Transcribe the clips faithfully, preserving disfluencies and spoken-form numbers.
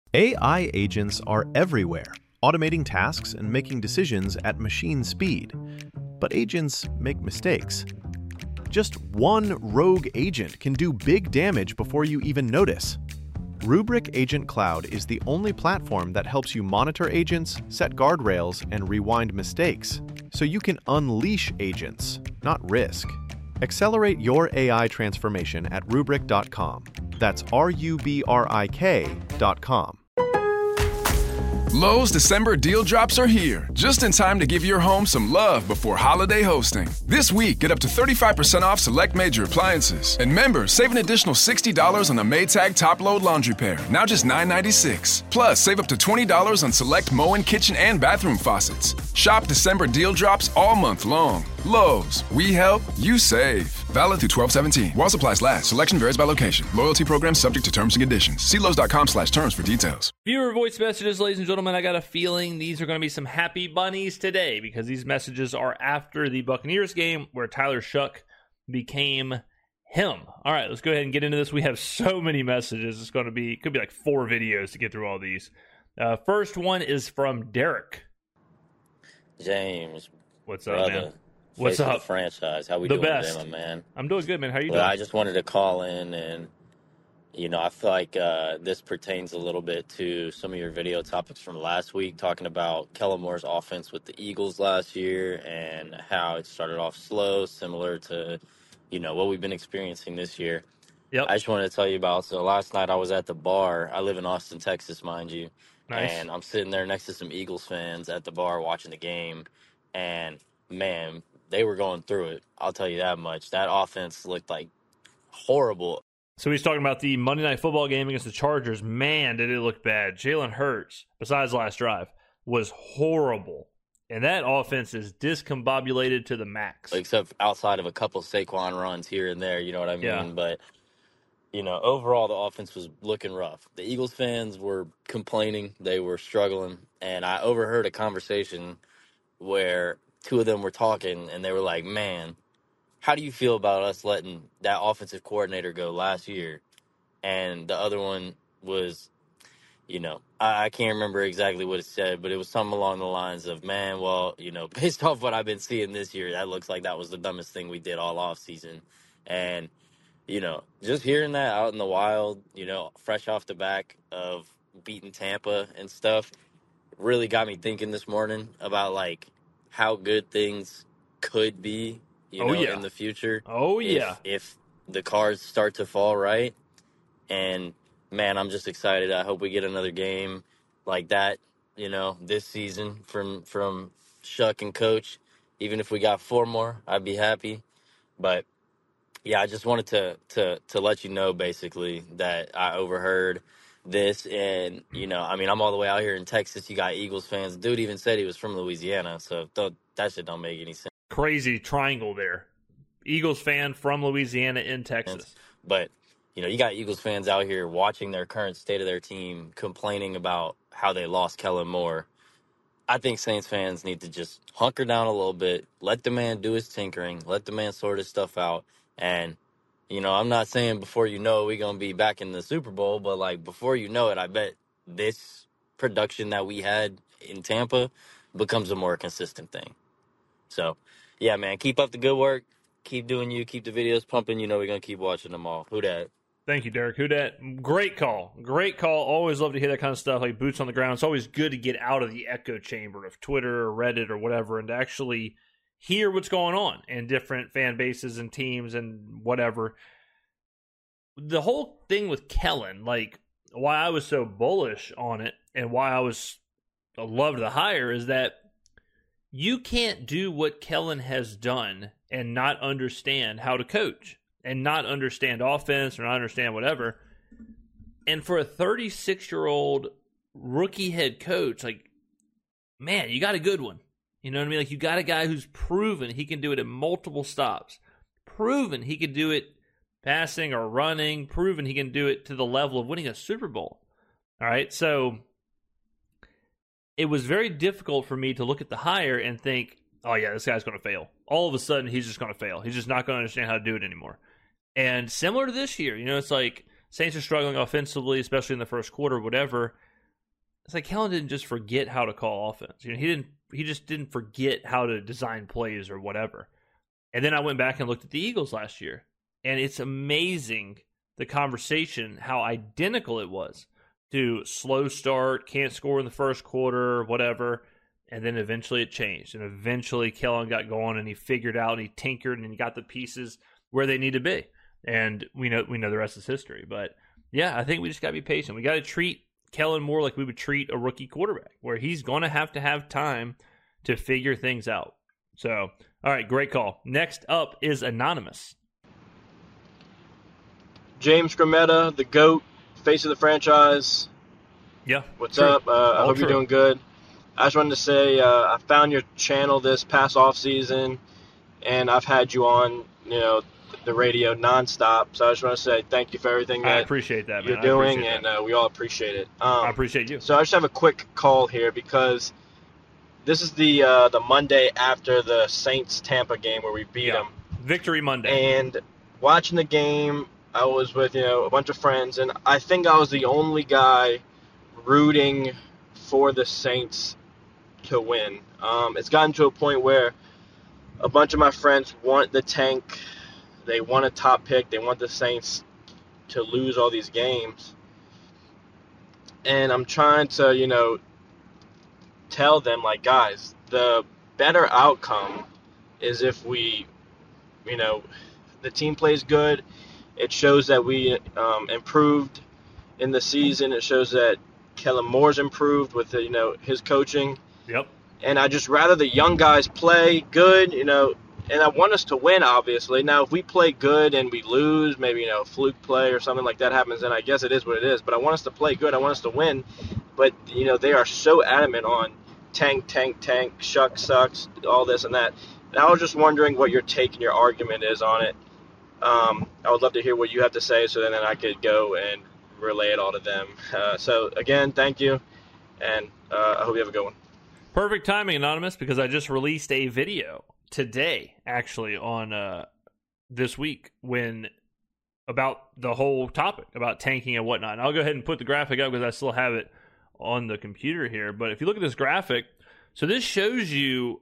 A I agents are everywhere, automating tasks and making decisions at machine speed. But agents make mistakes. Just one rogue agent can do big damage before you even notice. Rubrik Agent Cloud is the only platform that helps you monitor agents, set guardrails, and rewind mistakes, so you can unleash agents, not risk. Accelerate your A I transformation at rubrik dot com. That's R U B R I K dot com. Lowe's December deal drops are here, just in time to give your home some love before holiday hosting. This week, get up to thirty-five percent off select major appliances. And members, save an additional sixty dollars on the Maytag top-load laundry pair, now just nine ninety-six. Plus, save up to twenty dollars on select Moen kitchen and bathroom faucets. Shop December deal drops all month long. Lowe's, we help, you save. Valid through twelve seventeen. While supplies last. Selection varies by location. Loyalty program subject to terms and conditions. See Lowe's dot com slash terms for details. Viewer voice messages, ladies and gentlemen. I got a feeling these are going to be some happy bunnies today because these messages are after the Buccaneers game where Tyler Shough became him. All right, let's go ahead and get into this. We have so many messages. It's going to be, could be like four videos to get through all these. Uh, first one is from Derek. James. What's up, brother, man? What's up? The franchise. How we the doing best. today, my man? I'm doing good, man. How are you well, doing? I just wanted to call in and, you know, I feel like uh, this pertains a little bit to some of your video topics from last week, talking about Kellen Moore's offense with the Eagles last year and how it started off slow, similar to, you know, what we've been experiencing this year. Yep. I just wanted to tell you about, so last night I was at the bar. I live in Austin, Texas, mind you. Nice. And I'm sitting there next to some Eagles fans at the bar watching the game. And, man, they were going through it. I'll tell you that much. That offense looked like horrible. So he's talking about the Monday Night Football game against the Chargers. Man, did it look bad. Jalen Hurts, besides last drive, was horrible. And that offense is discombobulated to the max. Except outside of a couple Saquon runs here and there, you know what I mean? Yeah. But, you know, overall the offense was looking rough. The Eagles fans were complaining. They were struggling. And I overheard a conversation where two of them were talking, and they were like, man, how do you feel about us letting that offensive coordinator go last year? And the other one was, you know, I, I can't remember exactly what it said, but it was something along the lines of, man, well, you know, based off what I've been seeing this year, that looks like that was the dumbest thing we did all offseason. And, you know, just hearing that out in the wild, you know, fresh off the back of beating Tampa and stuff, really got me thinking this morning about, like, how good things could be, you oh, know, yeah. in the future. Oh, yeah. If, if the cards start to fall right. And, man, I'm just excited. I hope we get another game like that, you know, this season from, from Shough and Coach. Even if we got four more, I'd be happy. But, yeah, I just wanted to, to, to let you know, basically, that I overheard this. And, you know, I mean, I'm all the way out here in Texas. You got Eagles fans. Dude even said he was from Louisiana. So th- that shit don't make any sense. Crazy triangle there. Eagles fan from Louisiana in Texas. But, you know, you got Eagles fans out here watching their current state of their team, complaining about how they lost Kellen Moore. I think Saints fans need to just hunker down a little bit, let the man do his tinkering, let the man sort his stuff out. And, you know, I'm not saying before you know it, we're going to be back in the Super Bowl, but, like, before you know it, I bet this production that we had in Tampa becomes a more consistent thing. So, yeah, man, keep up the good work. Keep doing you. Keep the videos pumping. You know we're going to keep watching them all. Who dat? Thank you, Derek. Who dat? Great call. Great call. Always love to hear that kind of stuff, like boots on the ground. It's always good to get out of the echo chamber of Twitter or Reddit or whatever and to actually hear what's going on in different fan bases and teams and whatever. The whole thing with Kellen, like why I was so bullish on it and why I was I loved the hire is that you can't do what Kellen has done and not understand how to coach and not understand offense or not understand whatever. And for a thirty-six-year-old rookie head coach, like, man, you got a good one. You know what I mean? Like, you got a guy who's proven he can do it in multiple stops, proven he can do it passing or running, proven he can do it to the level of winning a Super Bowl. All right, so it was very difficult for me to look at the hire and think, oh, yeah, this guy's going to fail. All of a sudden, he's just going to fail. He's just not going to understand how to do it anymore. And similar to this year, you know, it's like Saints are struggling offensively, especially in the first quarter, whatever. it's like Kellen didn't just forget how to call offense. You know, he didn't. He just didn't forget how to design plays or whatever. And then I went back and looked at the Eagles last year, and it's amazing the conversation, how identical it was to slow start, can't score in the first quarter, whatever. And then eventually it changed. And eventually Kellen got going and he figured out and he tinkered and he got the pieces where they need to be. And we know we know the rest is history. But yeah, I think we just got to be patient. We got to treat Kellen more like we would treat a rookie quarterback, where he's going to have to have time to figure things out. So, all right, great call. Next up is Anonymous. James Grametta, the GOAT, face of the franchise. Yeah. What's true. up? Uh, I hope true. you're doing good. I just wanted to say uh, I found your channel this past off season, and I've had you on, you know, the radio nonstop. So I just want to say thank you for everything that I appreciate that, man. you're doing, that. and uh, we all appreciate it. Um, I appreciate you. So I just have a quick call here because this is the uh, the Monday after the Saints Tampa game where we beat Yeah. them. Victory Monday. And watching the game, I was with, you know, a bunch of friends, and I think I was the only guy rooting for the Saints to win. Um, it's gotten to a point where a bunch of my friends want the tank. They want a top pick. They want the Saints to lose all these games. And I'm trying to, you know, tell them, like, guys, the better outcome is if we, you know, the team plays good. It shows that we um, improved in the season. It shows that Kellen Moore's improved with, the, you know, his coaching. Yep. And I just rather the young guys play good, you know, and I want us to win, obviously. Now, if we play good and we lose, maybe, you know, fluke play or something like that happens, then I guess it is what it is. But I want us to play good. I want us to win. But, you know, they are so adamant on tank, tank, tank, shuck, sucks, all this and that. And I was just wondering what your take and your argument is on it. Um, I would love to hear what you have to say so then I could go and relay it all to them. Uh, so, again, thank you, and uh, I hope you have a good one. Perfect timing, Anonymous, because I just released a video today, actually, on uh, this week when about the whole topic, about tanking and whatnot. And I'll go ahead and put the graphic up because I still have it on the computer here. But if you look at this graphic, so this shows you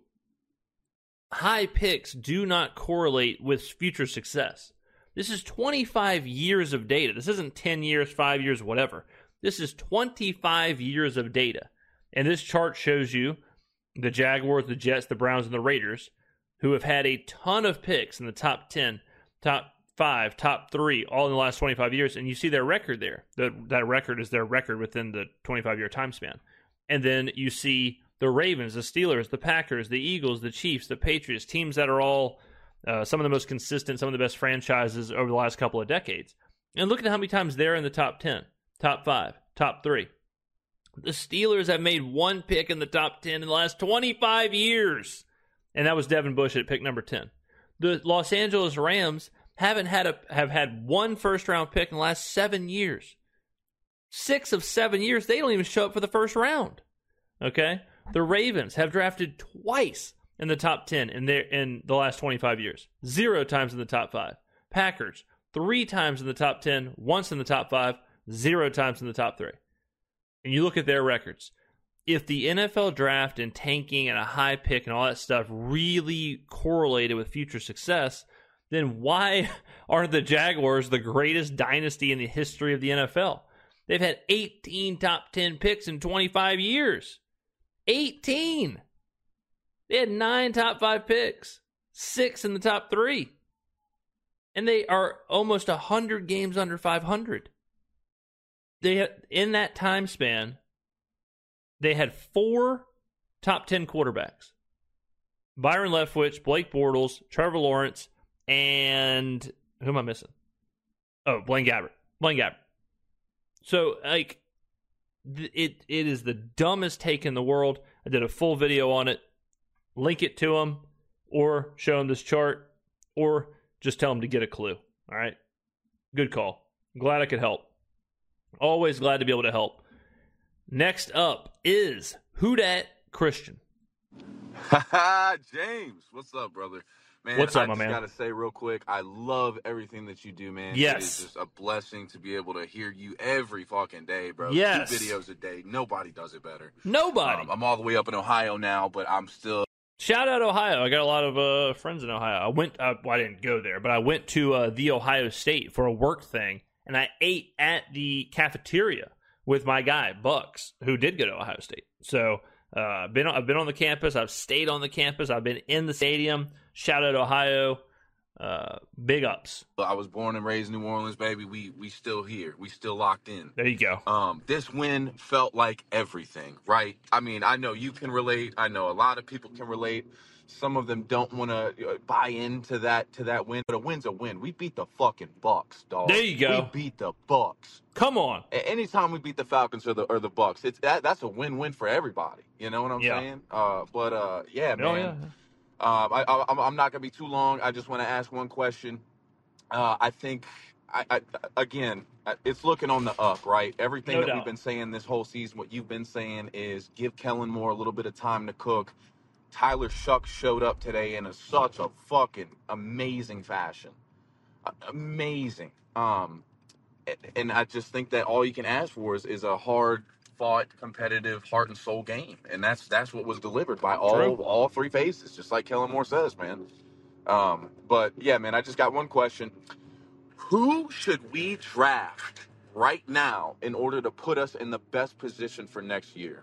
high picks do not correlate with future success. This is twenty-five years of data. This isn't ten years, five years, whatever. This is twenty-five years of data. And this chart shows you the Jaguars, the Jets, the Browns, and the Raiders, who have had a ton of picks in the top ten, top five, top three, all in the last twenty-five years. And you see their record there. The, that record is their record within the twenty-five-year time span. And then you see the Ravens, the Steelers, the Packers, the Eagles, the Chiefs, the Patriots, teams that are all uh, some of the most consistent, some of the best franchises over the last couple of decades. And look at how many times they're in the top ten, top five, top three. The Steelers have made one pick in the top ten in the last twenty-five years, and that was Devin Bush at pick number ten. The Los Angeles Rams haven't had a have had one first-round pick in the last seven years. Six of seven years, they don't even show up for the first round. Okay? The Ravens have drafted twice in the top ten in their in the last twenty-five years. Zero times in the top five. Packers, three times in the top ten, once in the top five, zero times in the top three. And you look at their records. If the N F L draft and tanking and a high pick and all that stuff really correlated with future success, then why are the Jaguars the greatest dynasty in the history of the N F L? They've had eighteen top ten picks in twenty-five years. eighteen! They had nine top five picks, six in the top three. And they are almost one hundred games under five hundred. They had, in that time span, they had four top ten quarterbacks. Byron Leftwich, Blake Bortles, Trevor Lawrence, and who am I missing? Oh, Blaine Gabbert. Blaine Gabbert. So, like, it it is the dumbest take in the world. I did a full video on it. Link it to them, or show them this chart, or just tell them to get a clue. All right? Good call. I'm glad I could help. Always glad to be able to help. Next up is Who Dat Christian. James, what's up, brother? Man, What's up, I my just man? gotta say real quick, I love everything that you do, man. Yes. It is just a blessing to be able to hear you every fucking day, bro. Yes. Two videos a day. Nobody does it better. Nobody. Um, I'm all the way up in Ohio now, but I'm still. Shout out Ohio. I got a lot of uh, friends in Ohio. I went, uh, well, I didn't go there, but I went to uh, the Ohio State for a work thing, and I ate at the cafeteria with my guy, Bucks, who did go to Ohio State. So uh, been, I've been on the campus. I've stayed on the campus. I've been in the stadium. Shout out Ohio. Uh, big ups. I was born and raised in New Orleans, baby. We we still here. We still locked in. There you go. Um, this win felt like everything, right? I mean, I know you can relate. I know a lot of people can relate. Some of them don't want to buy into that to that win, but a win's a win. We beat the fucking Bucks, dog. There you go. We beat the Bucks. Come on. Anytime we beat the Falcons or the or the Bucks, it's that that's a win-win for everybody. You know what I'm Yeah. saying? Uh, but uh, yeah, man. Oh, yeah. Um, I, I, I'm not going to be too long. I just want to ask one question. Uh, I think, I, I, again, it's looking on the up, right? Everything No that doubt. we've been saying this whole season, what you've been saying is give Kellen Moore a little bit of time to cook. Tyler Shucks showed up today in a, such a fucking amazing fashion. Uh, amazing. Um, and, and I just think that all you can ask for is, is a hard fought, competitive, heart and soul game, and that's that's what was delivered by all True. all three phases, just like Kellen Moore says, man. Um, but yeah, man, I just got one question: who should we draft right now in order to put us in the best position for next year?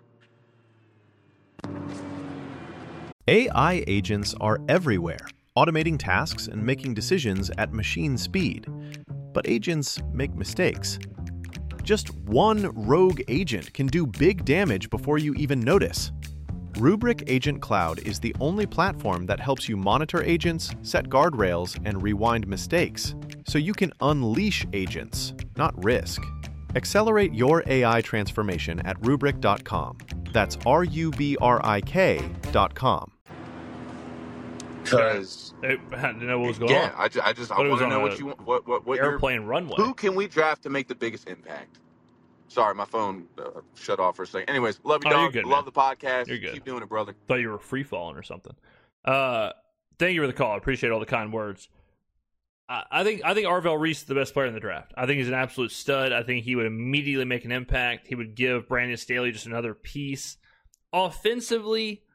A I agents are everywhere, automating tasks and making decisions at machine speed. But agents make mistakes. Just one rogue agent can do big damage before you even notice. Rubrik Agent Cloud is the only platform that helps you monitor agents, set guardrails, and rewind mistakes, so you can unleash agents, not risk. Accelerate your A I transformation at rubrik dot com. That's R U B R I K dot com. Because I didn't know what was going yeah, on. I just, I just I But it was want to on know a what you want, what what what your- Airplane runway. Who can we draft to make the biggest impact? Sorry, my phone uh, shut off for a second. Anyways, love you, Oh, you're dog. good, Love man. the podcast. You're good. Keep doing it, brother. Thought you were free falling or something. Uh, thank you for the call. I appreciate all the kind words. I, I think I think Arvell Reese is the best player in the draft. I think he's an absolute stud. I think he would immediately make an impact. He would give Brandon Staley just another piece. Offensively,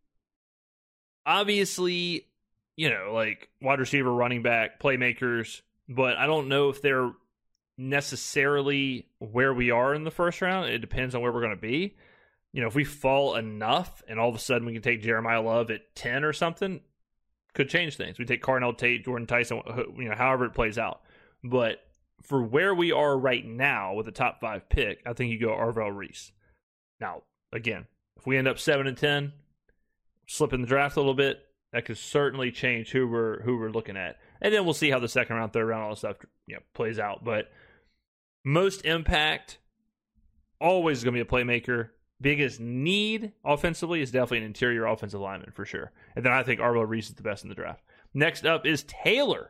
obviously, you know, like wide receiver, running back, playmakers, but I don't know if they're necessarily where we are in the first round. It depends on where we're going to be. You know, if we fall enough and all of a sudden we can take Jeremiah Love at ten or something, could change things. We take Carnell Tate, Jordan Tyson, you know, however it plays out. But for where we are right now with the top five pick, I think you go Arvell Reese. Now, again, if we end up seven and ten, slip in the draft a little bit, that could certainly change who we're who we're looking at. And then we'll see how the second round, third round, all this stuff, you know, plays out. But most impact, always going to be a playmaker. Biggest need offensively is definitely an interior offensive lineman for sure. And then I think Arvell Reese is the best in the draft. Next up is Taylor.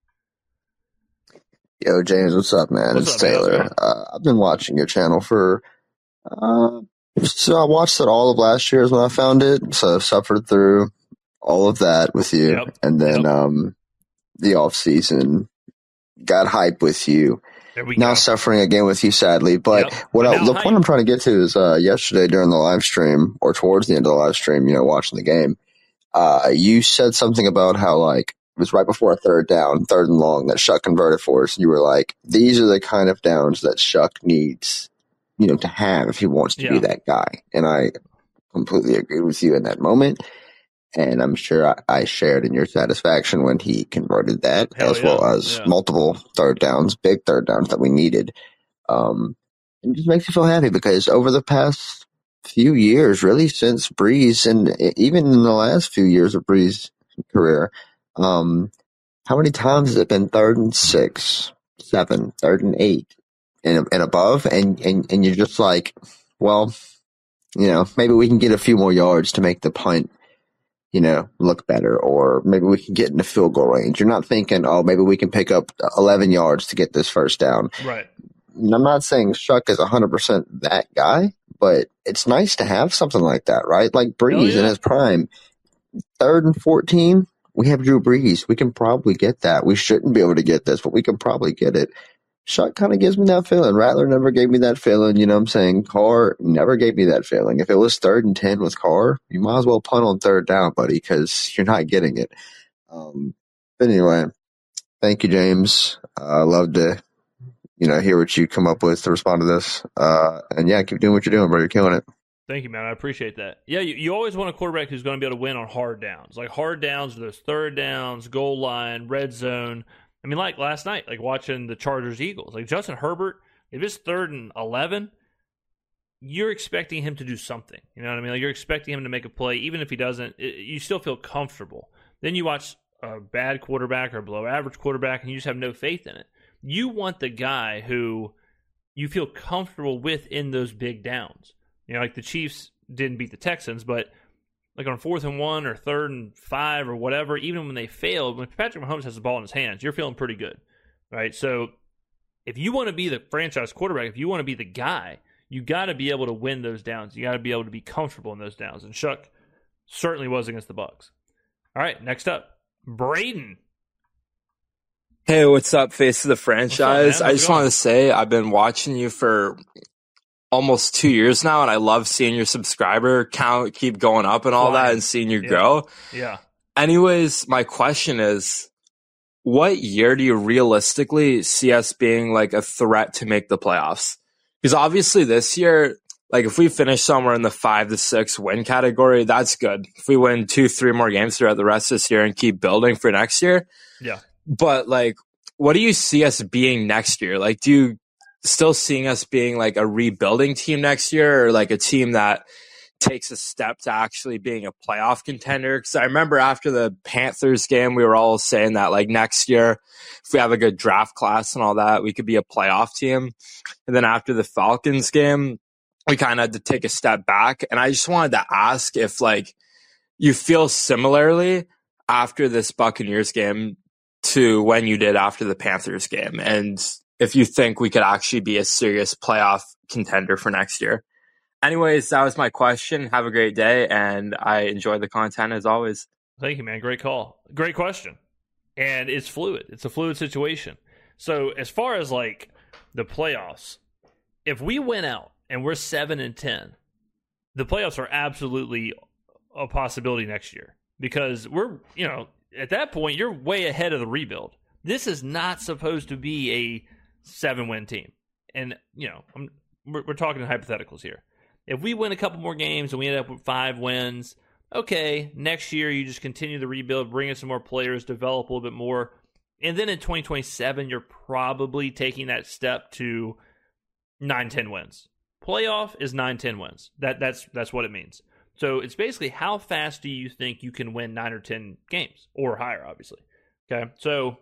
Yo, James, what's up, man? What's it's up, man? How's it Taylor. going? Uh, I've been watching your channel for, uh, so I watched it all of last year is when I found it. So I've suffered through all of that with you. Yep. And then, Yep. um, the off season got hype with you. There we Now go. suffering again with you, sadly. But Yep. what But I, now the hype. point I'm trying to get to is, uh, yesterday during the live stream or towards the end of the live stream, you know, watching the game, uh, you said something about how, like, it was right before a third down, third and long, that Shuck converted for us. And you were like, these are the kind of downs that Shuck needs, you know, to have if he wants to Yeah. be that guy. And I completely agree with you in that moment. And I'm sure I, I shared in your satisfaction when he converted that, Hell as yeah. well as Yeah. multiple third downs, big third downs that we needed. Um, it just makes me feel happy because over the past few years, really since Breeze, and even in the last few years of Breeze's career, um, how many times has it been third and six, seven, third and eight, and, and above? And, and, and you're just like, well, you know, maybe we can get a few more yards to make the punt, you know, look better, or maybe we can get in the field goal range. You're not thinking, oh, maybe we can pick up eleven yards to get this first down. Right. And I'm not saying Shuck is one hundred percent that guy, but it's nice to have something like that, right? Like Breeze yeah. in his prime, third and fourteen, we have Drew Brees. We can probably get that. We shouldn't be able to get this, but we can probably get it. Shuck kind of gives me that feeling. Rattler never gave me that feeling. You know what I'm saying? Carr never gave me that feeling. If it was third and ten with Carr, you might as well punt on third down, buddy, because you're not getting it. Um, but anyway, thank you, James. I uh, love to, you know, hear what you come up with to respond to this. Uh, and yeah, keep doing what you're doing, bro. You're killing it. Thank you, man. I appreciate that. Yeah, you, you always want a quarterback who's going to be able to win on hard downs. Like hard downs, those third downs, goal line, red zone. I mean, like last night, like watching the Chargers-Eagles. Like Justin Herbert, if it's third and eleven, you're expecting him to do something. You know what I mean? Like you're expecting him to make a play. Even if he doesn't, it, you still feel comfortable. Then you watch a bad quarterback or a below-average quarterback, and you just have no faith in it. You want the guy who you feel comfortable with in those big downs. You know, like the Chiefs didn't beat the Texans, but like on fourth and one or third and five or whatever, even when they failed, when Patrick Mahomes has the ball in his hands, you're feeling pretty good, right? So if you want to be the franchise quarterback, if you want to be the guy, you got to be able to win those downs. You got to be able to be comfortable in those downs. And Shuck certainly was against the Bucs. All right, next up, Braden. Hey, what's up, face of the franchise? Up, I just wanted to say I've been watching you for almost two years now, and I love seeing your subscriber count keep going up and all Flying. that and seeing you yeah. grow. Yeah. Anyways, my question is, what year do you realistically see us being like a threat to make the playoffs? Because obviously this year, like if we finish somewhere in the five to six win category, that's good. If we win two, three more games throughout the rest of this year and keep building for next year. Yeah. But like, what do you see us being next year? Like, do you still seeing us being like a rebuilding team next year, or like a team that takes a step to actually being a playoff contender? Because I remember after the Panthers game, we were all saying that like next year, if we have a good draft class and all that, we could be a playoff team. And then after the Falcons game, we kind of had to take a step back. And I just wanted to ask if like you feel similarly after this Buccaneers game to when you did after the Panthers game, and if you think we could actually be a serious playoff contender for next year. Anyways, that was my question. Have a great day, and I enjoy the content as always. Thank you, man. Great call. Great question. And it's fluid. It's a fluid situation. So as far as like the playoffs, if we win out and we're seven and ten, the playoffs are absolutely a possibility next year, because we're, you know, at that point, you're way ahead of the rebuild. This is not supposed to be a seven-win team. And, you know, I'm, we're, we're talking in hypotheticals here. If we win a couple more games and we end up with five wins, okay, next year you just continue the rebuild, bring in some more players, develop a little bit more. And then in twenty twenty-seven, you're probably taking that step to nine, ten wins. Playoff is nine, ten wins. That, that's, that's what it means. So it's basically how fast do you think you can win nine or ten games, or higher, obviously. Okay, so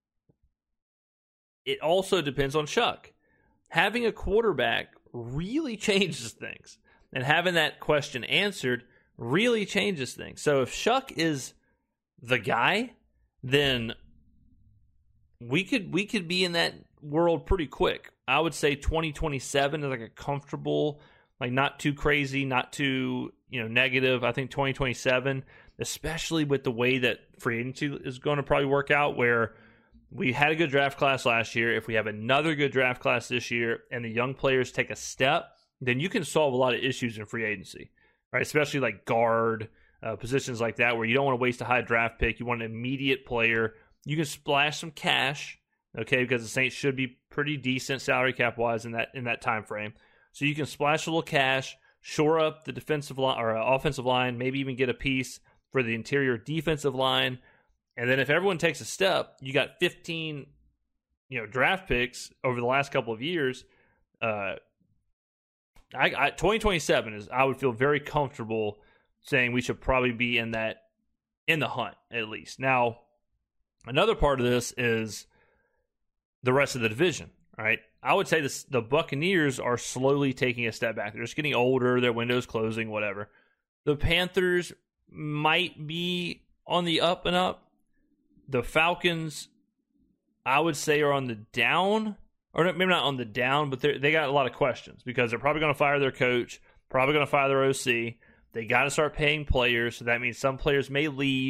it also depends on Shuck. Having a quarterback really changes things, and having that question answered really changes things. So if Shuck is the guy, then we could we could be in that world pretty quick. I would say twenty twenty-seven is like a comfortable, like not too crazy, not too, you know, negative. I think twenty twenty-seven, especially with the way that free agency is going to probably work out, where we had a good draft class last year. If we have another good draft class this year and the young players take a step, then you can solve a lot of issues in free agency, right? Especially like guard, uh, positions like that, where you don't want to waste a high draft pick. You want an immediate player. You can splash some cash, okay, because the Saints should be pretty decent salary cap wise in that in that time frame. So you can splash a little cash, shore up the defensive line or uh, offensive line, maybe even get a piece for the interior defensive line. And then if everyone takes a step, you got fifteen, you know, draft picks over the last couple of years. Uh, I, I twenty twenty-seven is, I would feel very comfortable saying we should probably be in that, in the hunt at least. Now, another part of this is the rest of the division, right? I would say this, the Buccaneers are slowly taking a step back. They're just getting older. Their window's closing, whatever. The Panthers might be on the up and up. The Falcons, I would say, are on the down, or maybe not on the down, but they got a lot of questions because they're probably going to fire their coach, probably going to fire their O C. They got to start paying players, so that means some players may leave.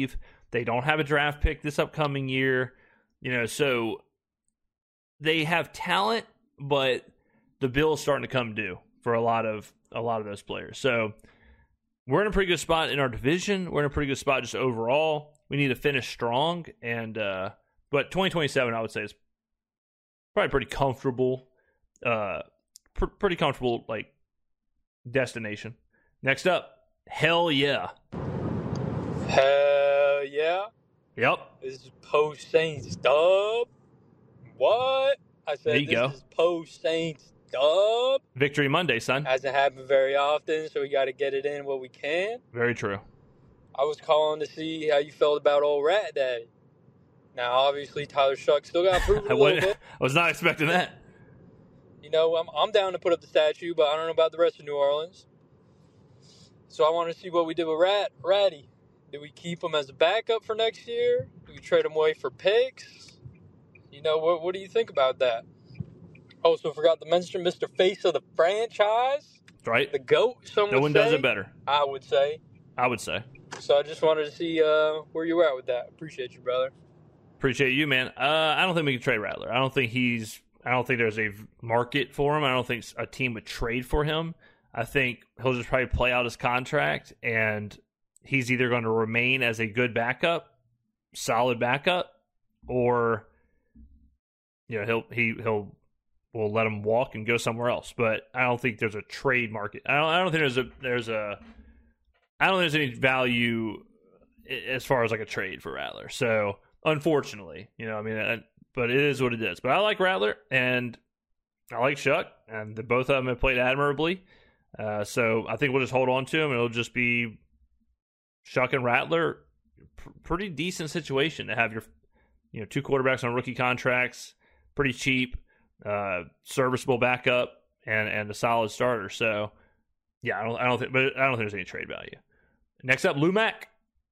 They don't have a draft pick this upcoming year. You know, so they have talent, but the bill is starting to come due for a lot of a lot of those players. So we're in a pretty good spot in our division. We're in a pretty good spot just overall. We need to finish strong, and uh, but twenty twenty-seven, I would say, is probably pretty comfortable, uh, pr- pretty comfortable like destination. Next up, hell yeah, hell yeah. Yep. This is post Saints dub. What? I said there you this go. is post Saints dub. Victory Monday, son. Hasn't happened very often, so we got to get it in while we can. Very true. I was calling to see how you felt about old Rat Daddy. Now, obviously, Tyler Shuck still got to prove it a little bit. I was not expecting that. You know, I'm I'm down to put up the statue, but I don't know about the rest of New Orleans. So I want to see what we did with Rat Ratty. Do we keep him as a backup for next year? Do we trade him away for picks? You know, what what do you think about that? Also, forgot to mention Mister Face of the franchise. Right. The GOAT, some No would one say. does it better. I would say. I would say. So I just wanted to see uh, where you were at with that. Appreciate you, brother. Appreciate you, man. Uh, I don't think we can trade Rattler. I don't think he's. I don't think there's a market for him. I don't think a team would trade for him. I think he'll just probably play out his contract, and he's either going to remain as a good backup, solid backup, or you know he'll he he'll we'll let him walk and go somewhere else. But I don't think there's a trade market. I don't. I don't think there's a there's a. I don't think there's any value as far as like a trade for Rattler. So unfortunately, you know, I mean, I, but it is what it is. But I like Rattler and I like Shuck, and the, both of them have played admirably. Uh, so I think we'll just hold on to him, and it'll just be Shuck and Rattler. P- pretty decent situation to have your, you know, two quarterbacks on rookie contracts, pretty cheap, uh, serviceable backup, and and a solid starter. So yeah, I don't, I don't think, but I don't think there's any trade value. Next up, Lou Mack.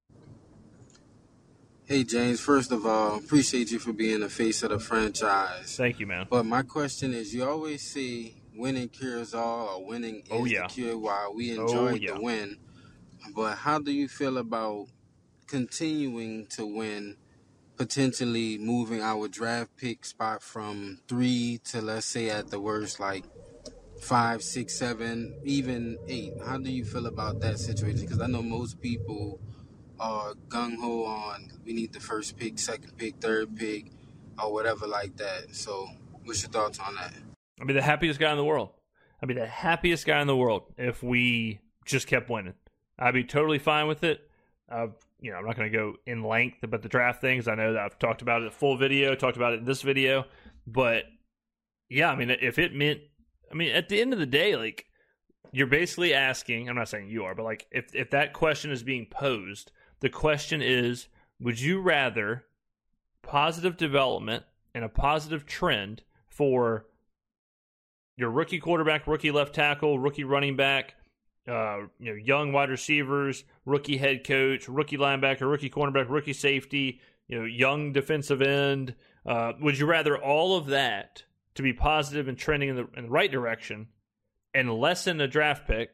Hey, James. First of all, appreciate you for being the face of the franchise. Thank you, man. But my question is, you always say winning cures all, or winning is oh, yeah. the cure, while we enjoy oh, yeah. the win. But how do you feel about continuing to win, potentially moving our draft pick spot from three to, let's say, at the worst, like five, six, seven, even eight? How do you feel about that situation? Because I know most people are gung-ho on we need the first pick, second pick, third pick, or whatever like that. So what's your thoughts on that? I'd be the happiest guy in the world. I'd be the happiest guy in the world if we just kept winning. I'd be totally fine with it. Uh, you know, I'm not going to go in length about the draft things. I know that I've talked about it in a full video, talked about it in this video. But, yeah, I mean, if it meant, I mean, at the end of the day, like, you're basically asking, I'm not saying you are, but, like, if if that question is being posed, the question is, would you rather positive development and a positive trend for your rookie quarterback, rookie left tackle, rookie running back, uh, you know, young wide receivers, rookie head coach, rookie linebacker, rookie cornerback, rookie safety, you know, young defensive end? Uh, would you rather all of that to be positive and trending in the, in the right direction and lessen a draft pick,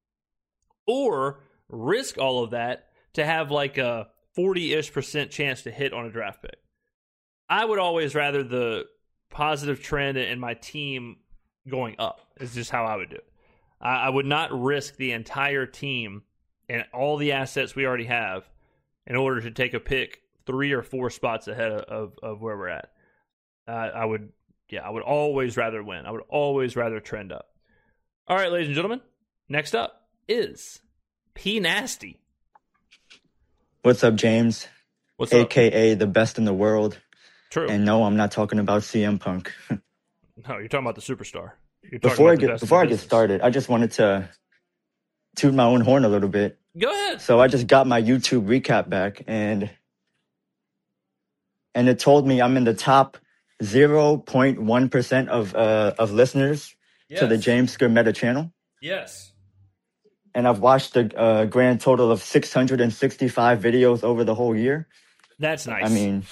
or risk all of that to have like a forty-ish percent chance to hit on a draft pick? I would always rather the positive trend in my team going up. Is just how I would do it. I, I would not risk the entire team and all the assets we already have in order to take a pick three or four spots ahead of, of, of where we're at. Uh, I would, yeah, I would always rather win. I would always rather trend up. All right, ladies and gentlemen, next up is P Nasty. What's up, James? What's A up? K A the best in the world. True. And no, I'm not talking about C M Punk. No, you're talking about the superstar. You're talking before I about the get best before in I get business. started, I just wanted to toot my own horn a little bit. Go ahead. So I just got my YouTube recap back, and and it told me I'm in the top zero point one percent of uh, of listeners Yes. to the James Skermeta channel. Yes. And I've watched a uh, grand total of six hundred sixty-five videos over the whole year. That's nice. I mean,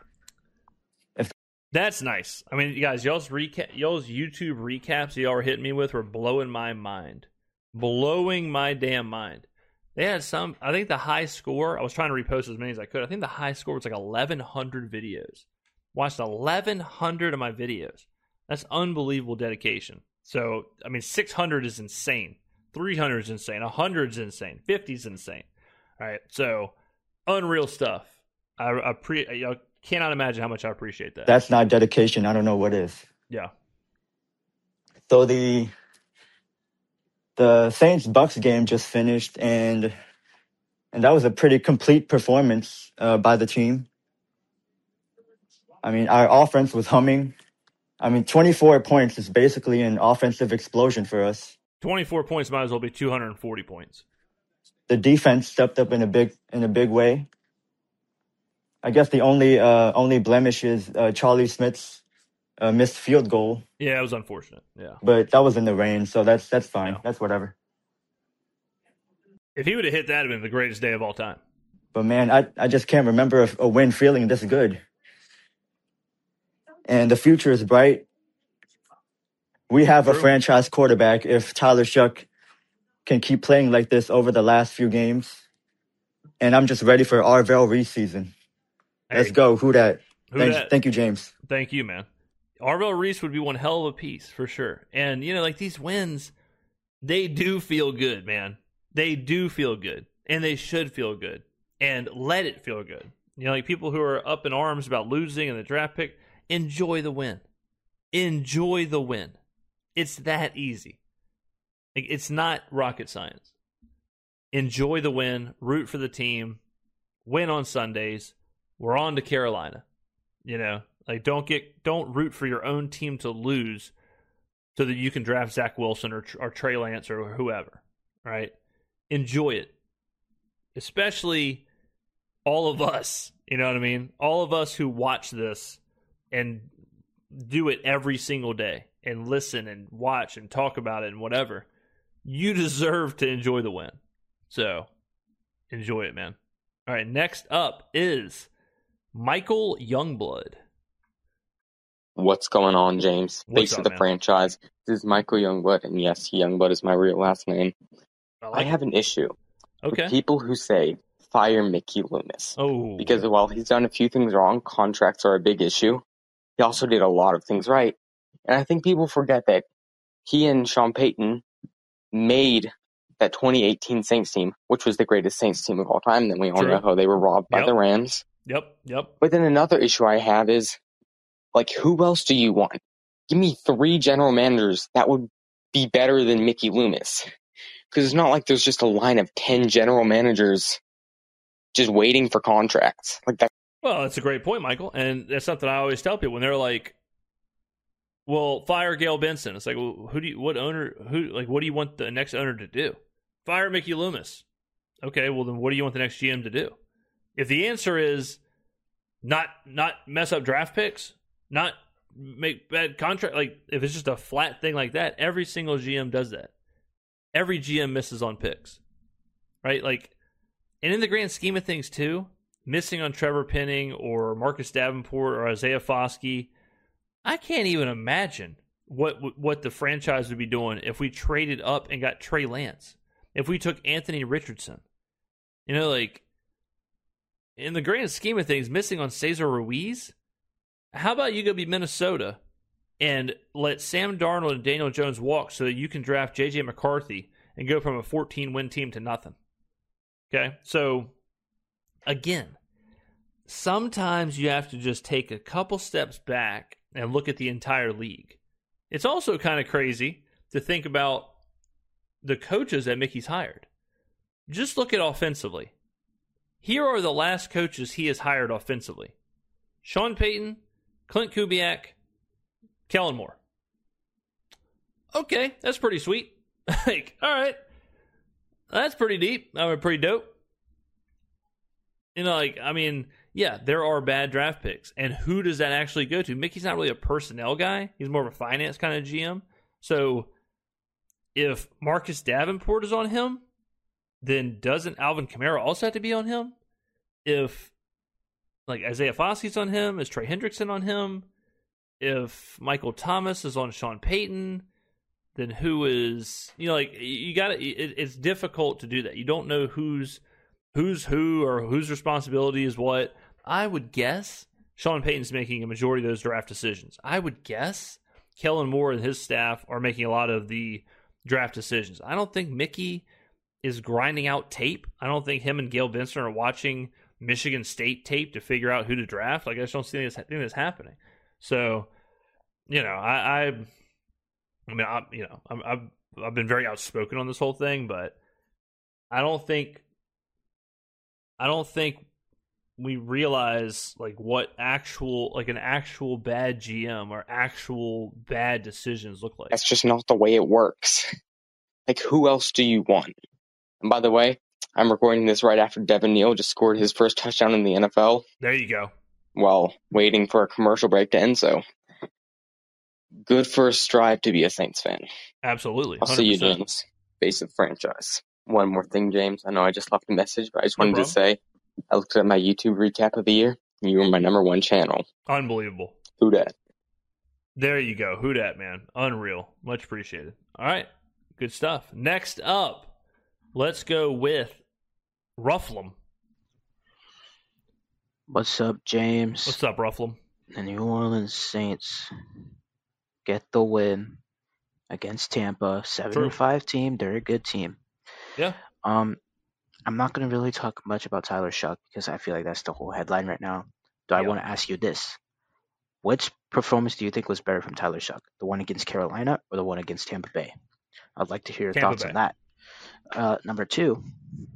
that's nice. I mean, you guys, y'all's recap, y'all's YouTube recaps y'all were hitting me with were blowing my mind, blowing my damn mind. They had some, I think the high score, I was trying to repost as many as I could. I think the high score was like eleven hundred videos. Watched eleven hundred of my videos. That's unbelievable dedication. So, I mean, six hundred is insane. three hundred is insane. one hundred is insane. fifty is insane. All right. So, unreal stuff. I, I, pre, I cannot imagine how much I appreciate that. That's not dedication. I don't know what is. Yeah. So the the Saints Bucks game just finished, and and that was a pretty complete performance uh, by the team. I mean, our offense was humming. I mean, twenty-four points is basically an offensive explosion for us. twenty-four points might as well be two hundred forty points. The defense stepped up in a big in a big way. I guess the only uh, only blemish is uh, Charlie Smith's uh, missed field goal. Yeah, it was unfortunate. Yeah, but that was in the rain, so that's that's fine. Yeah. That's whatever. If he would have hit that, it'd have been the greatest day of all time. But man, I I just can't remember a, a win feeling this good. And the future is bright. We have True. a franchise quarterback if Tyler Shuck can keep playing like this over the last few games. And I'm just ready for Arvell Reese season. Hey, Let's go. Who that? Who Thank, dat? thank you, James. Thank you, man. Arvell Reese would be one hell of a piece for sure. And, you know, like these wins, they do feel good, man. They do feel good. And they should feel good. And let it feel good. You know, like people who are up in arms about losing in the draft pick, enjoy the win. Enjoy the win. It's that easy. Like, it's not rocket science. Enjoy the win. Root for the team. Win on Sundays. We're on to Carolina. You know, like don't get don't root for your own team to lose so that you can draft Zach Wilson or, or Trey Lance or whoever. Right? Enjoy it. Especially all of us. You know what I mean? All of us who watch this and do it every single day and listen and watch and talk about it and whatever. You deserve to enjoy the win. So, enjoy it, man. All right, next up is Michael Youngblood. What's going on, James? What's Face up, of the man? franchise. This is Michael Youngblood, and yes, Youngblood is my real last name. I, I like have an issue Okay. with people who say, fire Mickey Loomis. Oh. Because while he's done a few things wrong, contracts are a big issue. He also did a lot of things right. And I think people forget that he and Sean Payton made that twenty eighteen Saints team, which was the greatest Saints team of all time. Then we all True. know how they were robbed by Yep. the Rams. Yep, yep. But then another issue I have is, like, who else do you want? Give me three general managers that would be better than Mickey Loomis. Because it's not like there's just a line of ten general managers just waiting for contracts. Like that. Well, that's a great point, Michael. And that's something I always tell people when they're like, well, fire Gail Benson. It's like, well, who do you, what owner, who, like, what do you want the next owner to do? Fire Mickey Loomis. Okay, well, then what do you want the next G M to do? If the answer is not not mess up draft picks, not make bad contract, like if it's just a flat thing like that, every single G M does that. Every G M misses on picks, right? Like, and in the grand scheme of things too, missing on Trevor Penning or Marcus Davenport or Isaiah Foskey, I can't even imagine what what the franchise would be doing if we traded up and got Trey Lance, if we took Anthony Richardson. You know, like, in the grand scheme of things, missing on Cesar Ruiz, how about you go be Minnesota and let Sam Darnold and Daniel Jones walk so that you can draft J J McCarthy and go from a fourteen-win team to nothing? Okay, so, again, sometimes you have to just take a couple steps back and look at the entire league. It's also kind of crazy to think about the coaches that Mickey's hired. Just look at offensively. Here are the last coaches he has hired offensively. Sean Payton, Clint Kubiak, Kellen Moore. Okay, that's pretty sweet. Like, all right. That's pretty deep. I mean, pretty dope. You know, like, I mean, yeah, there are bad draft picks. And who does that actually go to? Mickey's not really a personnel guy. He's more of a finance kind of G M. So if Marcus Davenport is on him, then doesn't Alvin Kamara also have to be on him? If, like, Isaiah Foskey's on him, is Trey Hendrickson on him? If Michael Thomas is on Sean Payton, then who is, you know, like you got to, it, it's difficult to do that. You don't know who's, who's who or whose responsibility is what. I would guess Sean Payton's making a majority of those draft decisions. I would guess Kellen Moore and his staff are making a lot of the draft decisions. I don't think Mickey is grinding out tape. I don't think him and Gail Benson are watching Michigan State tape to figure out who to draft. Like, I just don't see this, think this happening. So, you know, I, I I mean, I, you know, I'm, I've I've been very outspoken on this whole thing, but I don't think I don't think we realize like what actual like an actual bad G M or actual bad decisions look like. That's just not the way it works. Like, who else do you want? And by the way, I'm recording this right after Devin Neal just scored his first touchdown in the N F L. There you go. While waiting for a commercial break to end, so good first strive to be a Saints fan. Absolutely. one hundred percent. I'll see you, James. Face of franchise. One more thing, James. I know I just left a message, but I just wanted no to say I looked at my YouTube recap of the year, and you were my number one channel. Unbelievable. Who dat? There you go. Who dat, man? Unreal. Much appreciated. All right. Good stuff. Next up, let's go with Rufflem. What's up, James? What's up, Rufflem? The New Orleans Saints get the win against Tampa. Seven and five team. They're a good team. Yeah. Um, I'm not going to really talk much about Tyler Shuck because I feel like that's the whole headline right now. Do I yeah. want to ask you this? Which performance do you think was better from Tyler Shuck? The one against Carolina or the one against Tampa Bay? I'd like to hear your Tampa thoughts Bay. on that. Uh, number two,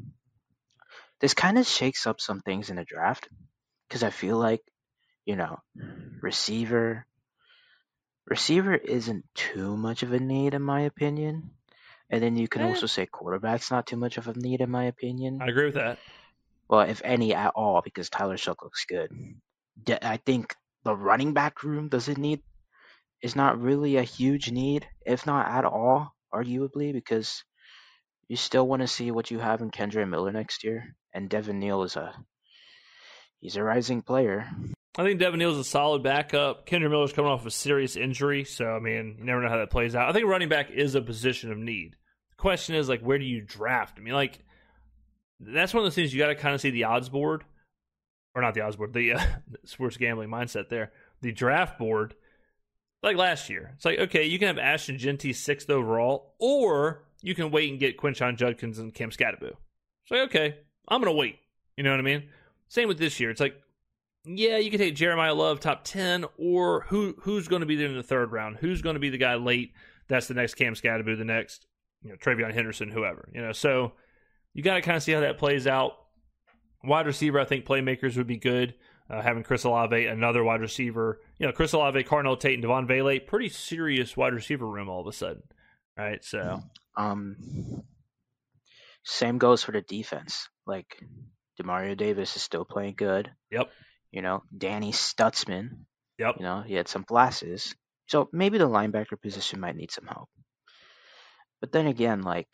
this kind of shakes up some things in the draft because I feel like, you know, receiver, receiver isn't too much of a need in my opinion. And then you can eh. also say quarterback's not too much of a need in my opinion. I agree with that. Well, if any at all, because Tyler Shuck looks good. I think the running back room doesn't need is not really a huge need, if not at all, arguably, because you still want to see what you have in Kendre Miller next year, and Devin Neal is a he's a rising player. I think Devin Neal's a solid backup. Kendre Miller's coming off a serious injury, so I mean, you never know how that plays out. I think running back is a position of need. The question is, like, where do you draft? I mean, like, that's one of the things you got to kind of see the odds board, or not the odds board, the uh, sports gambling mindset there. The draft board, like last year. It's like, okay, you can have Ashton Genty sixth overall, or you can wait and get Quinshon Judkins and Cam Scatterbo. It's like, okay, I'm going to wait. You know what I mean? Same with this year. It's like, yeah, you can take Jeremiah Love top ten, or who who's going to be there in the third round? Who's going to be the guy late? That's the next Cam Scatterbo, the next, you know, Travion Henderson, whoever. You know, so you got to kind of see how that plays out. Wide receiver, I think playmakers would be good. Uh, having Chris Olave, another wide receiver. You know, Chris Olave, Cardinal Tate, and Devon Vele, pretty serious wide receiver room all of a sudden. Right? So, um, same goes for the defense. Like, Demario Davis is still playing good. Yep. You know, Danny Stutzman. Yep. You know, he had some flashes. So maybe the linebacker position might need some help. But then again, like,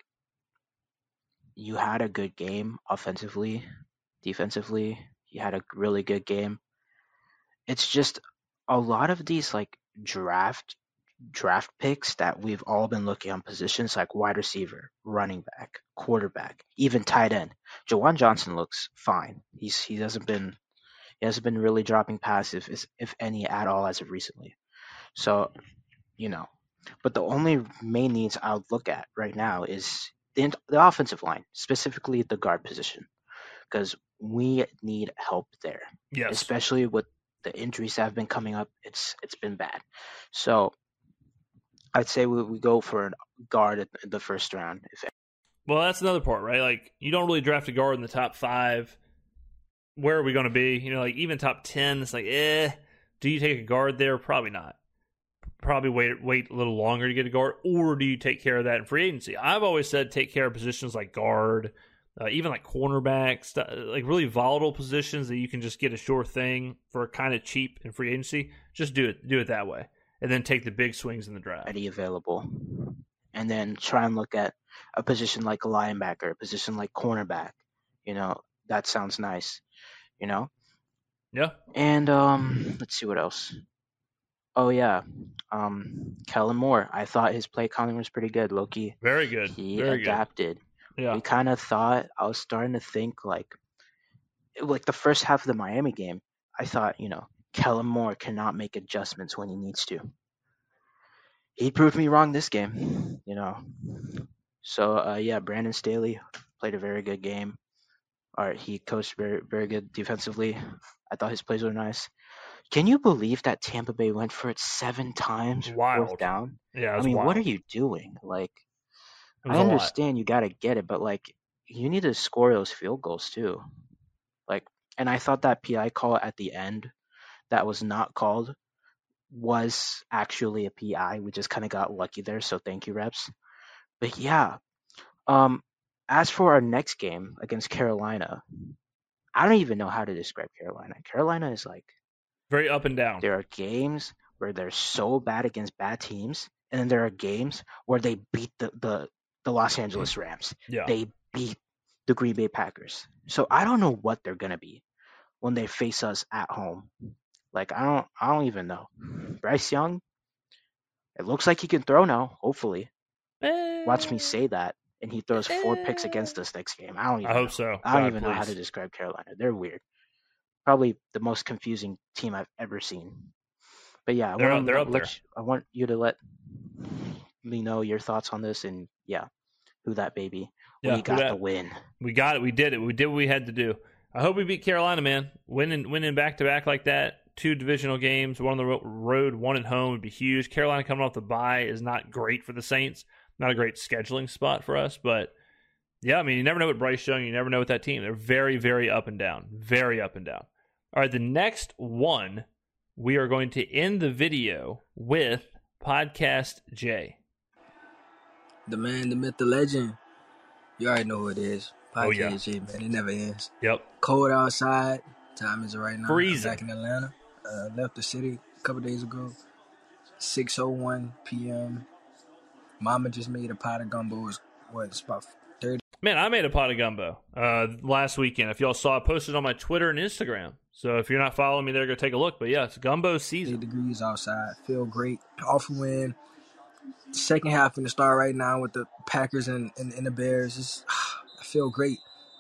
you had a good game offensively, defensively. You had a really good game. It's just a lot of these, like, draft draft picks that we've all been looking on positions like wide receiver, running back, quarterback, even tight end. Jawan Johnson looks fine. He's he hasn't been he hasn't been really dropping passes, if, if any at all, as of recently. So, you know, but the only main needs I would look at right now is the, the offensive line, specifically the guard position, because we need help there. Yes. Especially with the injuries that have been coming up. It's it's been bad. So I'd say we, we go for a guard at the first round. If well, that's another part, right? Like, you don't really draft a guard in the top five. Where are we going to be? You know, like, even top ten, it's like, eh, do you take a guard there? Probably not. Probably wait wait a little longer to get a guard, or do you take care of that in free agency? I've always said take care of positions like guard, uh, even like cornerback, st- like really volatile positions that you can just get a sure thing for kind of cheap in free agency. Just do it, do it that way, and then take the big swings in the draft. Ready available, and then try and look at a position like a linebacker, a position like cornerback. You know, that sounds nice. You know. Yeah. And um, let's see what else. Oh yeah, um, Kellen Moore. I thought his play calling was pretty good. Loki, Very good. he Very adapted. good. Yeah. We kind of thought I was starting to think like, like the first half of the Miami game. I thought, you know, Kellen Moore cannot make adjustments when he needs to. He proved me wrong this game, you know. So uh, yeah, Brandon Staley played a very good game. All right, he coached very very good defensively. I thought his plays were nice. Can you believe that Tampa Bay went for it seven times Wild. fourth down? Yeah, it was I mean, wild. what are you doing? Like, It was I a lot. understand you got to get it, but like, you need to score those field goals too. Like, and I thought that P I call at the end that was not called was actually a P I. We just kind of got lucky there, so thank you, reps. But yeah, um, as for our next game against Carolina, I don't even know how to describe Carolina. Carolina is like, very up and down. there are games where they're so bad against bad teams, and then there are games where they beat the, the, the Los Angeles Rams. Yeah. They beat the Green Bay Packers. So I don't know what they're gonna be when they face us at home. Like I don't I don't even know. Bryce Young, it looks like he can throw now, hopefully. Eh, Watch me say that, and he throws four picks against us next game. I don't even I hope know. so. I don't God, even know how please. to describe Carolina. They're weird. Probably the most confusing team I've ever seen. But yeah, I They're want up- they're up let there. you, I want you to let me know your thoughts on this, and yeah, who that baby. Yeah, we who got dat? the win. We got it. We did it. We did what we had to do. I hope we beat Carolina, man. Winning, winning back to back like that. Two divisional games, one on the ro- road, one at home would be huge. Carolina coming off the bye is not great for the Saints. Not a great scheduling spot for us, but yeah, I mean, you never know with Bryce Young. You never know with that team. They're very, very up and down. Very up and down. All right, the next one, we are going to end the video with Podcast J. The man, the myth, the legend. You already know who it is. Podcast Oh, yeah. J, man. It never ends. Yep. Cold outside. Time is it right now. I'm Freezing. back in Atlanta. Uh, left the city a couple days ago. six oh one p.m. Mama just made a pot of gumbo. It's, what, it's about thirty. Man, I made a pot of gumbo uh, last weekend. If y'all saw, I posted on my Twitter and Instagram. So if you're not following me there, go take a look. But yeah, it's gumbo season. degrees outside. Feel great. Off a win. Second half in the start right now with the Packers and, and, and the Bears. It's, I feel great.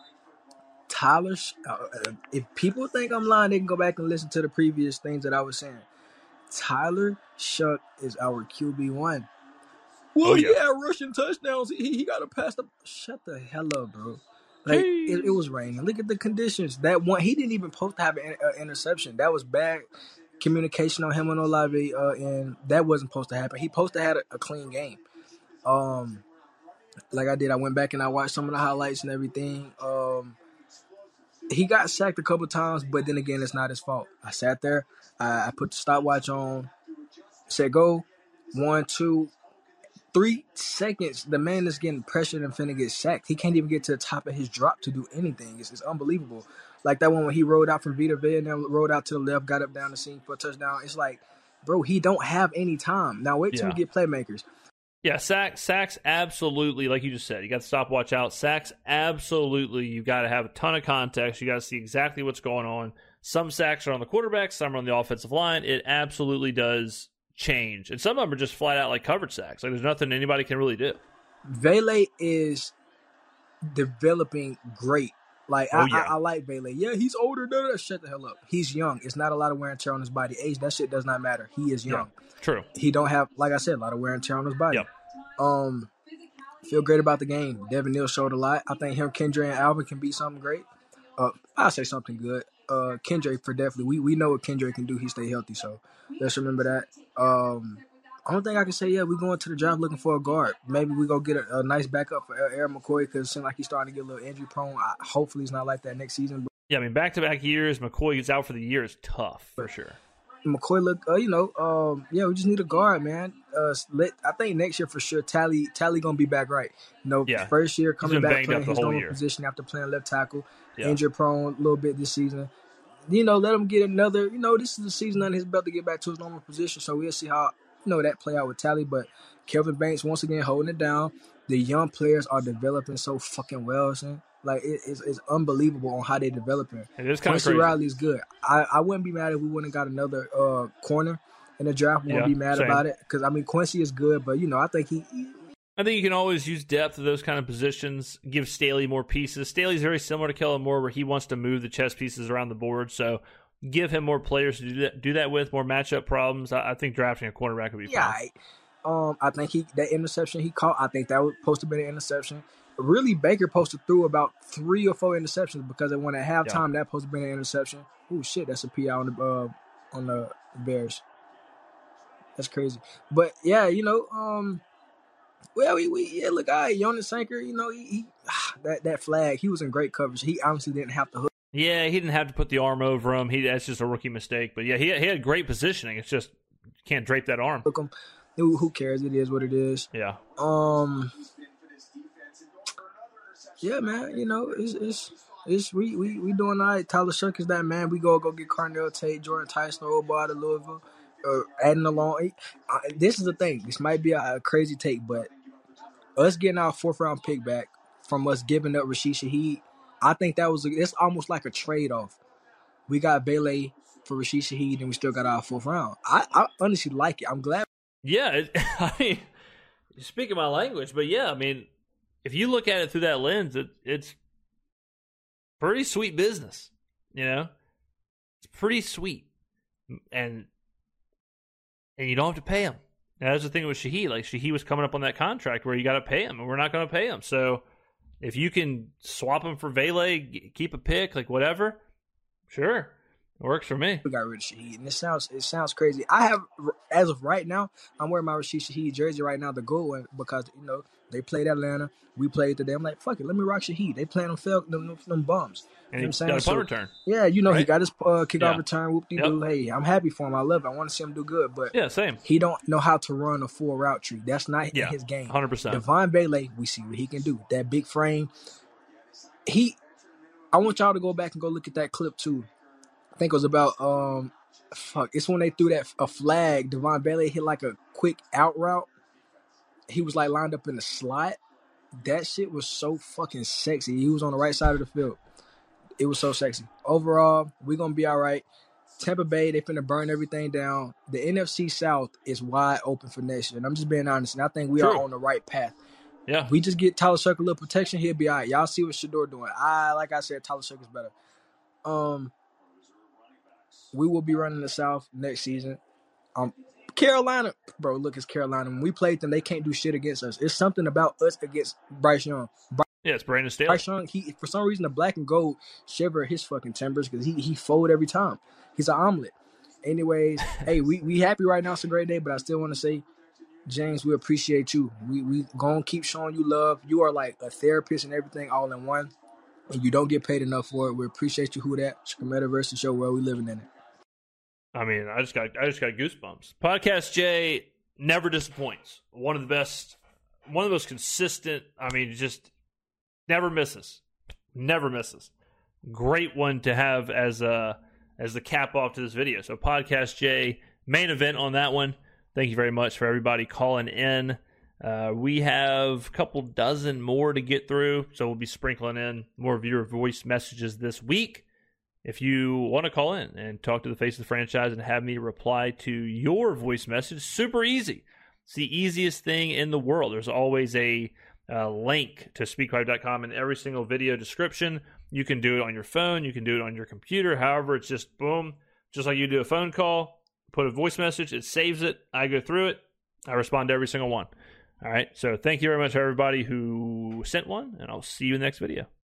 Tyler, uh, if people think I'm lying, they can go back and listen to the previous things that I was saying. Tyler Shuck is our Q B one. Well, Oh, yeah. yeah, rushing touchdowns. He, he got to pass the. Shut the hell up, bro. Like it, it was raining. Look at the conditions. That one, he didn't even post to have an uh, interception. That was bad communication on him and Olave, uh, and that wasn't supposed to happen. He supposed to have a, a clean game. Um, like I did, I went back and I watched some of the highlights and everything. Um, he got sacked a couple times, but then again, it's not his fault. I sat there, I, I put the stopwatch on, said go, one, two, three seconds. The man is getting pressured and finna get sacked. He can't even get to the top of his drop to do anything. It's, it's unbelievable. Like that one when he rolled out from Vita Vea and then rolled out to the left, got up down the seam for a touchdown. It's like, bro, he don't have any time. Now wait till Yeah. we get playmakers. Yeah, sacks, sacks, absolutely, like you just said, you got to stopwatch out. Sacks, absolutely, you got to have a ton of context. You got to see exactly what's going on. Some sacks are on the quarterback, some are on the offensive line. It absolutely does change. And some of them are just flat out like coverage sacks. Like there's nothing anybody can really do. Vele is developing great. Like Oh, I, yeah. I, I like Vele. Yeah, he's older. Da, da, da. Shut the hell up. He's young. It's not a lot of wear and tear on his body. Age, that shit does not matter. He is young. True. He don't have, like I said, a lot of wear and tear on his body. Yep. Um, feel great about the game. Devin Neal showed a lot. I think him, Kendra, and Alvin can be something great. Uh, I'll say something good. Uh, Kendra for definitely. We we know what Kendra can do. He stay healthy, so let's remember that. Um, only thing I can say, yeah, we going to the draft looking for a guard. Maybe we go get a, a nice backup for Eric McCoy because it seems like he's starting to get a little injury prone. I, hopefully, it's not like that next season. But Yeah, I mean, back-to-back years, McCoy gets out for the year is tough, for sure. McCoy look, uh, you know, um, yeah, we just need a guard, man. Uh, let, I think next year for sure, Tally, Tally gonna be back right. You know, Yeah. first year coming been back banged playing up the his whole normal year. position after playing left tackle, Yeah. injury prone a little bit this season. You know, let him get another. You know, this is the season under his belt to get back to his normal position. So we'll see how you know that play out with Tally. But Kelvin Banks once again holding it down. The young players are developing so fucking well, son. Like it, it's, it's unbelievable on how they developing. It is kind of Quincy crazy. Riley's good. I, I wouldn't be mad if we wouldn't got another uh, corner. in the draft won't Yeah, be mad same. about it because I mean Quincy is good, but you know I think he. he I think you can always use depth of those kind of positions, give Staley more pieces. Staley's very similar to Kellen Moore where he wants to move the chess pieces around the board, so give him more players to do that, do that with, more matchup problems. I, I think drafting a cornerback would be yeah, fine. I, um, I think he that interception he caught, I think that was supposed to be an interception. Really, Baker posted through about three or four interceptions because it went at halftime. Yeah. That supposed to be an interception. Oh shit, that's a P I on the uh, on the Bears. That's crazy. But yeah, you know, um, well, we, we yeah, look, I right, Jonas Sanker, you know, he, he ah, that that flag, he was in great coverage. He honestly didn't have to hook. Yeah, he didn't have to put the arm over him. He that's just a rookie mistake. But yeah, he he had great positioning. It's just you can't drape that arm. Hook him. Who, who cares? It is what it is. Yeah. Um. Yeah, man. You know, it's it's it's we we, we doing all right. Tyler Shough is that man. We go go get Carnell Tate, Jordan Tyson, old boy out of Louisville, or adding along. Uh, this is the thing. This might be a, a crazy take, but us getting our fourth round pick back from us giving up Rashid Shaheed, I think that was a, it's almost like a trade off. We got Bailey for Rashid Shaheed, and we still got our fourth round. I, I honestly like it. I'm glad. Yeah, it, I mean, you're speaking my language, but yeah, I mean, if you look at it through that lens, it, it's pretty sweet business. You know, it's pretty sweet, and and you don't have to pay him. And that's the thing with Shaheed. Like Shaheed was coming up on that contract where you got to pay him, and we're not going to pay him. So if you can swap him for Vele, keep a pick, like whatever, sure. It works for me. We got rid of Shaheed, and it sounds it sounds crazy. I have, as of right now, I'm wearing my Rashid Shaheed jersey right now, the gold one, because you know they played Atlanta, we played today. I'm like, fuck it, let me rock Shaheed. They playing them fell them, them, them bums. And you know he what I'm saying? got a punt so, return. Yeah, you know right? he got his uh, kickoff yeah. return. Whoop de doo. Yep. Hey, I'm happy for him. I love it. I want to see him do good, but yeah, same. He don't know how to run a full route tree. That's not yeah, his game. one hundred percent. Devon Bailey, we see what he can do. That big frame. He, I want y'all to go back and go look at that clip too. I think it was about um. Fuck, it's when they threw that a flag. Devon Bailey hit like a quick out route. He was like lined up in the slot. That shit was so fucking sexy. He was on the right side of the field. It was so sexy. Overall, we're going to be all right. Tampa Bay, they finna burn everything down. The N F C South is wide open for next year. And I'm just being honest. And I think we True. are on the right path. Yeah. If we just get Tyler Shough a little protection, he'll be all right. Y'all see what Shedeur doing. I, like I said, Tyler Shough is better. Um... We will be running the South next season. Um, Carolina, bro, look, it's Carolina. When we played them, they can't do shit against us. It's something about us against Bryce Young. Bryce, yeah, it's Brandon Staley. Bryce Young, he, for some reason, the black and gold shiver his fucking timbers because he, he fold every time. He's an omelet. Anyways, hey, we, we happy right now. It's a great day, but I still want to say, James, we appreciate you. We we gonna keep showing you love. You are like a therapist and everything all in one, and you don't get paid enough for it. We appreciate you. Who that? Metaverse show where we living in it. I mean, I just got I just got goosebumps. Podcast J never disappoints. One of the best, one of the most consistent. I mean, just never misses, never misses. Great one to have as a as the cap off to this video. So Podcast J, main event on that one. Thank you very much for everybody calling in. Uh, we have a couple dozen more to get through, so we'll be sprinkling in more viewer voice messages this week. If you want to call in and talk to the face of the franchise and have me reply to your voice message, super easy. It's the easiest thing in the world. There's always a uh, link to speak pipe dot com in every single video description. You can do it on your phone. You can do it on your computer. However, it's just boom, just like you do a phone call, put a voice message, it saves it. I go through it. I respond to every single one. All right. So thank you very much, everybody who sent one, and I'll see you in the next video.